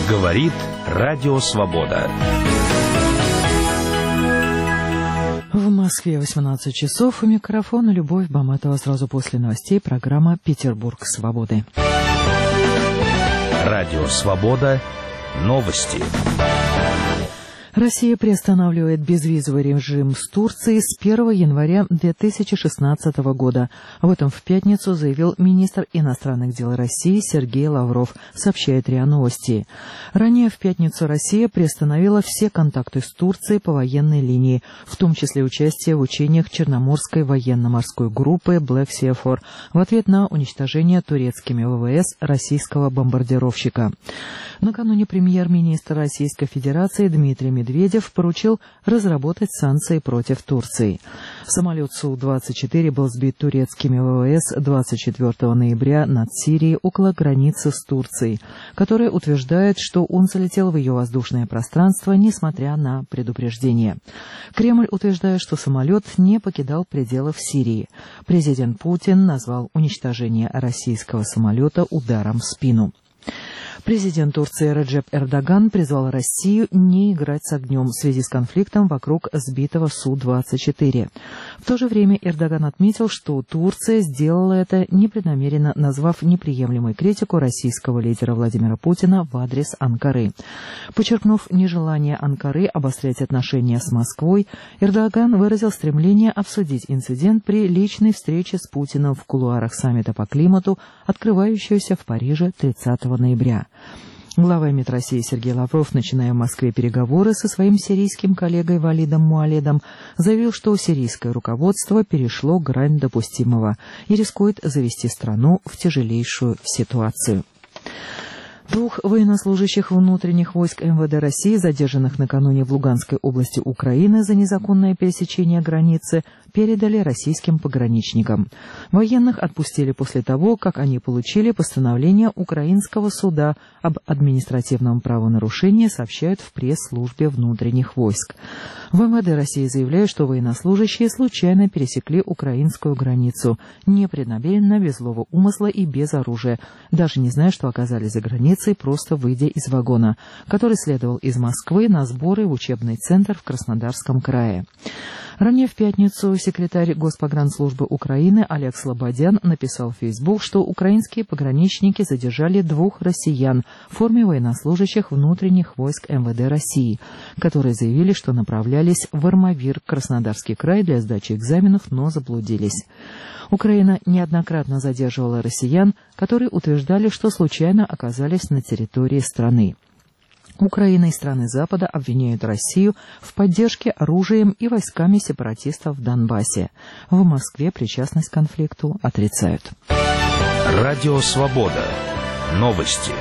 Говорит Радио Свобода. В Москве 18 часов. У микрофона Любовь Баматова. Сразу после новостей программа «Петербург свободы». Радио Свобода. Новости. Россия приостанавливает безвизовый режим с Турцией с 1 января 2016 года. Об этом в пятницу заявил министр иностранных дел России Сергей Лавров, сообщает РИА Новости. Ранее в пятницу Россия приостановила все контакты с Турцией по военной линии, в том числе участие в учениях Черноморской военно-морской группы Black Sea 4 в ответ на уничтожение турецкими ВВС российского бомбардировщика. Накануне премьер-министр Российской Федерации Дмитрий Медведев поручил разработать санкции против Турции. Самолет Су-24 был сбит турецкими ВВС 24 ноября над Сирией около границы с Турцией, которая утверждает, что он залетел в ее воздушное пространство, несмотря на предупреждение. Кремль утверждает, что самолет не покидал пределов Сирии. Президент Путин назвал уничтожение российского самолета ударом в спину. Президент Турции Реджеп Эрдоган призвал Россию не играть с огнем в связи с конфликтом вокруг сбитого Су-24. В то же время Эрдоган отметил, что Турция сделала это непреднамеренно, назвав неприемлемой критику российского лидера Владимира Путина в адрес Анкары. Подчеркнув нежелание Анкары обострять отношения с Москвой, Эрдоган выразил стремление обсудить инцидент при личной встрече с Путиным в кулуарах саммита по климату, открывающегося в Париже 30 ноября. Глава МИД России Сергей Лавров, начиная в Москве переговоры со своим сирийским коллегой Валидом Муаледом, заявил, что сирийское руководство перешло грань допустимого и рискует завести страну в тяжелейшую ситуацию. Двух военнослужащих внутренних войск МВД России, задержанных накануне в Луганской области Украины за незаконное пересечение границы, передали российским пограничникам. Военных отпустили после того, как они получили постановление украинского суда об административном правонарушении, сообщают в пресс-службе внутренних войск. В МВД России заявляют, что военнослужащие случайно пересекли украинскую границу, непреднамеренно, без злого умысла и без оружия, даже не зная, что оказались за границей, просто выйдя из вагона, который следовал из Москвы на сборы в учебный центр в Краснодарском крае. Ранее в пятницу секретарь Госпогранслужбы Украины Олег Слободян написал в Facebook, что украинские пограничники задержали двух россиян в форме военнослужащих внутренних войск МВД России, которые заявили, что направлялись в Армавир, Краснодарский край, для сдачи экзаменов, но заблудились. Украина неоднократно задерживала россиян, которые утверждали, что случайно оказались на территории страны. Украина и страны Запада обвиняют Россию в поддержке оружием и войсками сепаратистов в Донбассе. В Москве причастность к конфликту отрицают. Радио Свобода. Новости.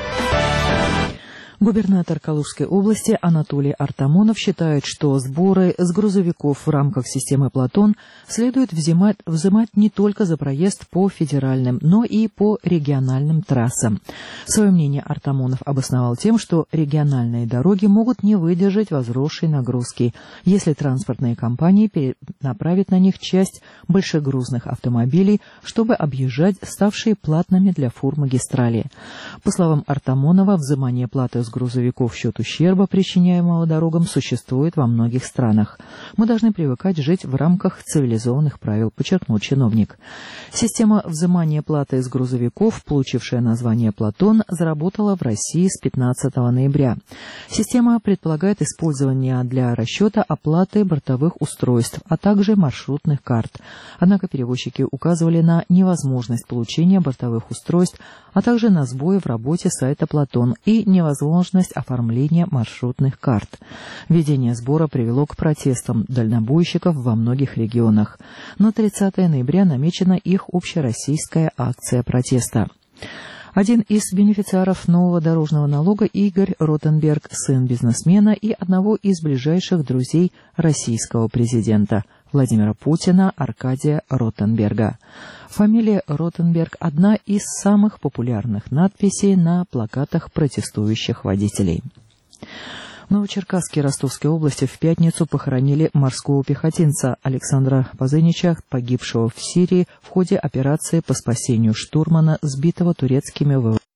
Губернатор Калужской области Анатолий Артамонов считает, что сборы с грузовиков в рамках системы «Платон» следует взимать не только за проезд по федеральным, но и по региональным трассам. Свое мнение Артамонов обосновал тем, что региональные дороги могут не выдержать возросшей нагрузки, если транспортные компании перенаправят на них часть большегрузных автомобилей, чтобы объезжать ставшие платными для фур магистрали. По словам Артамонова, взимание платы с грузовиков в счет ущерба, причиняемого дорогам, существует во многих странах. Мы должны привыкать жить в рамках цивилизованных правил, подчеркнул чиновник. Система взимания платы с грузовиков, получившая название «Платон», заработала в России с 15 ноября. Система предполагает использование для расчета оплаты бортовых устройств, а также маршрутных карт. Однако перевозчики указывали на невозможность получения бортовых устройств, а также на сбои в работе сайта «Платон» и невозможность оформления маршрутных карт. Введение сбора привело к протестам дальнобойщиков во многих регионах. На 30 ноября намечена их общероссийская акция протеста. Один из бенефициаров нового дорожного налога Игорь Ротенберг, сын бизнесмена и одного из ближайших друзей российского президента Владимира Путина Аркадия Ротенберга. Фамилия Ротенберг – одна из самых популярных надписей на плакатах протестующих водителей. В Новочеркасске Ростовской области в пятницу похоронили морского пехотинца Александра Пазынича, погибшего в Сирии в ходе операции по спасению штурмана, сбитого турецкими ВВС